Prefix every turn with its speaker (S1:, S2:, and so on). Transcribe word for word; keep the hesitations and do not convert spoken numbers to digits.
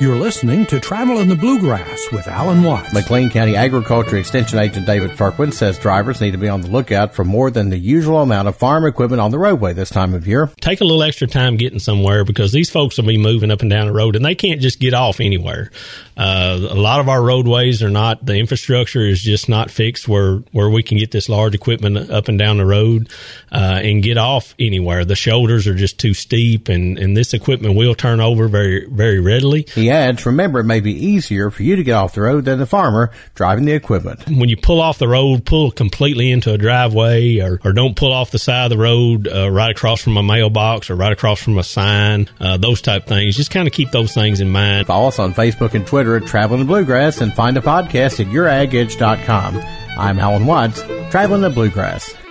S1: You're listening to Travel in the Bluegrass with Alan Watts.
S2: McLean County Agriculture Extension Agent David Firkman says drivers need to be on the lookout for more than the usual amount of farm equipment on the roadway this time of year.
S3: Take a little extra time getting somewhere because these folks will be moving up and down the road and they can't just get off anywhere. Uh, a lot of our roadways are not, the infrastructure is just not fixed where, where we can get this large equipment up and down the road uh, and get off anywhere. The shoulders are just too steep and, and this equipment will turn over very, very readily.
S2: He adds, remember, it may be easier for you to get off the road than the farmer driving the equipment.
S3: When you pull off the road, pull completely into a driveway or, or don't pull off the side of the road uh, right across from a mailbox or right across from a sign, uh, those type things. Just kind of keep those things in mind.
S2: Follow us on Facebook and Twitter at Traveling the Bluegrass and find a podcast at your ag edge dot com. I'm Alan Watts, Traveling the Bluegrass.